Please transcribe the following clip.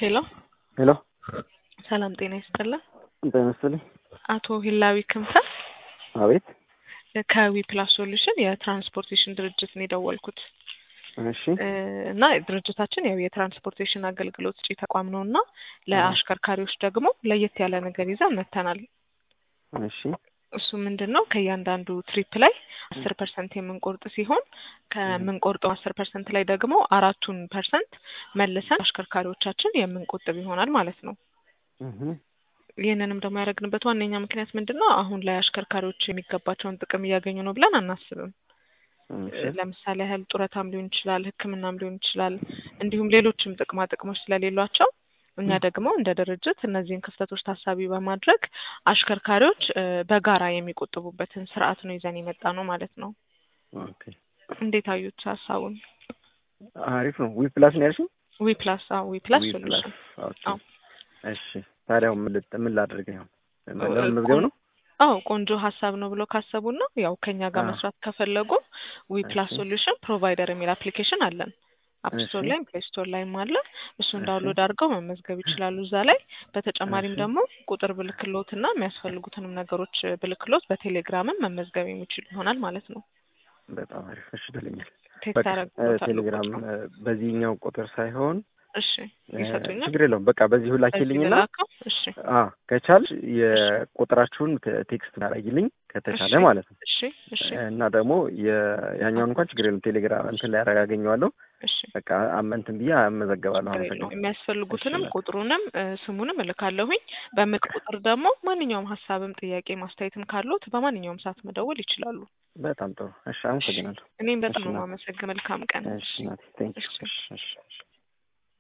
ሄሎ ሄሎ ሰላም ጤና ይስጥልን። እንዴት ነህ? አቶ ሂላዊ ክንፈ አቤት። ከዊ ፕላስ ሶሉሽን የትራንስፖርቴሽን ድርጅት ነው የደወልኩት። እሺ እና ድርጅታችን ያው የትራንስፖርቴሽን አገልግሎት ሰጪ ተቋም ነውና ለአሽከርካሪዎች ደግሞ ለየት ያለ ነገር ይዘን መጥተናል። እሺ እሱ ምንድነው ከእያንዳንዱ ትሪፕ ላይ 10% የምንቆርጥ ሲሆን ከምንቆርጠው 10% ላይ ደግሞ 4% መልሰን አሽከርካሪዎቻችን የምንቆጥብ ይሆናል ማለት ነው። ይህንንም ደግሞ ያደረግንበት ዋነኛ ምክንያት ምንድነው አሁን ላይ አሽከርካሪዎች የሚገባቸውን ጥቅም እያገኙ ነው ብለን አናስብም። ለምሳሌ ያህል ጡረታም ሊሆን ይችላል፣ ሕክምናም ሊሆን ይችላል፣ እንዲሁም ሌሎችም ጥቅማ ጥቅሞች ስለሌሏቸው እኛ ደግሞ እንደ ድርጅት እነዚህን ክፍተቶች ታሳቢ በማድረግ አሽከርካሪዎች በጋራ የሚቆጥቡበትን ስርዓት ነው ይዘን የመጣ ነው ማለት ነው። ኦኬ እንዴት አዩት ሀሳቡን? አሪፍ ነው። ዊ ፕላስ ነው ያልሽኝ? ዊ ፕላስ ሶሉሽን። ኦኬ እሺ። ታዲያ ምን ላድርግ ነው? መዝገብ ነው? አዎ ቆንጆ ሀሳብ ነው ብለው ካሰቡና ያው ከኛ ጋር መስራት ከፈለጉ ዊ ፕላስ ሶሉሽን ፕሮቫይደር የሚል አፕሊኬሽን አለን። አፕ ስቶር ላይ ፕሌይ ስቶር ላይ አለ። እሱን ዳውንሎድ አድርገው መመዝገብ ይችላሉ እዛ ላይ። በተጨማሪም ደግሞ ቁጥር ብልክሎትና የሚያስፈልጉትንም ነገሮች ብልክሎት በቴሌግራምም መመዝገብ የሚችሉ ይሆናል ማለት ነው። በጣም አሪፍ። እሺ ደለኛል። ቴሌግራም በዚህኛው ቁጥር ሳይሆን እሺ ይሰጡኛል። ችግር የለውም። በቃ በዚሁ ላኪልኝና እሺ ከቻልሽ የቁጥራችሁን ቴክስት ታደርጊልኝ ከተቻለ ማለት ነው። እሺ እሺ። እና ደግሞ ያኛውን እንኳን ችግር የለም ቴሌግራም እንትን ላይ ያገኘዋለሁ። እሺ በቃ አመንትን ብዬ አመዘገባለሁ። አመሰግናለሁ። የሚያስፈልጉትንም ቁጥሩንም ስሙንም እልካለሁኝ። በምልክ ቁጥር ደግሞ ማንኛውም ሀሳብም ጥያቄ ማስተያየትም ካሉት በማንኛውም ሰዓት መደወል ይችላሉ። በጣም ጥሩ። እሺ አመሰግናለሁ። እኔም በጣም ነው የማመሰግነው። መልካም ቀን። እሺ ናቲ ቴንክ ዩ። እሺ